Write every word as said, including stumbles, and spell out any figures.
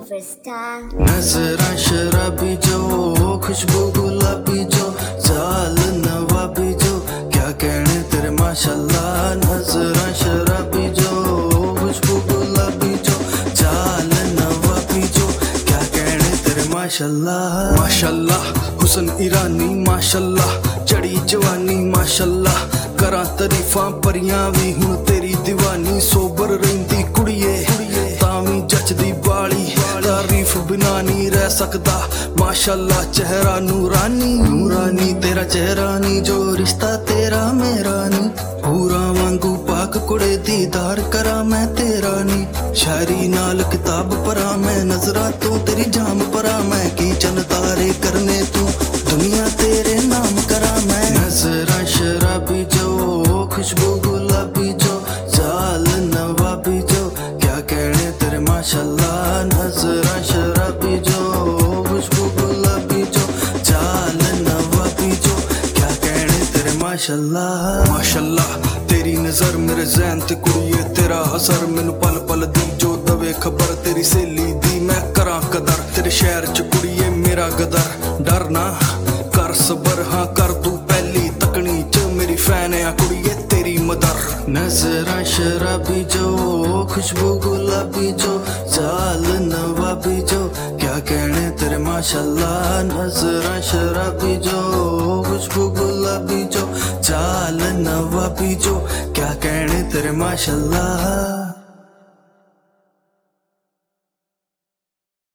Superstar. नजरा शराबी जो खुशबू गुलाबी जो चाल नवाबी जो क्या कहने तेरे माशाल्लाह। नजरा शराबी जो खुशबू गुलाबी जो चाल नवाबी जो क्या कहने तेरे माशाल्लाह। माशाल्लाह हुसन ईरानी माशाल्लाह चढ़ी जवानी माशाल्लाह करा तरीफां परियां भी हुण तेरी दीवानी। सोबर रहिंदी कुड़िए तावी जचदी बाली तारीफ बिना नहीं रह सकदा माशाल्लाह। चेहरा नूरानी नूरानी तेरा चेहरा नी जो रिश्ता तेरा मेरा नी। पूरा वांगू पाक कुड़े दीदार करा मैं तेरा नी। शायरी नाल किताब परा मैं नजरा तो तेरी जाम परा मैं की चन तारे करने तू दुनिया तेरे नाम करा मैं। नजरा शराबी जो खुशबू गुलाबी जो चाल नवाबी जो क्या कहने तेरे माशाल्लाह। नजरा शराबी जो खुशबू गुलाबी जो चाल नवाबी जो क्या कहने तेरे माशाल्लाह। माशाल्लाह तेरी नजर मेरे ज़हन ते कुड़िए तेरा असर मैनू पल पल दी जो दवे खबर तेरी सहेली दी। मैं करा कदर तेरे शहर च कुड़िए मेरा गदर डर ना कर सबर हाँ कर तू पहली तकनी च मेरी फैन है कुड़िए तेरी मदर। नजरा शराबी जो खुशबू गुलाबी जो चाल नवाबी जो क्या कहने तेरे माशाल्लाह। नजरा शराबी जो खुशबू गुलाबी जो चाल नवाबी जो क्या कहने तेरे माशाल्लाह।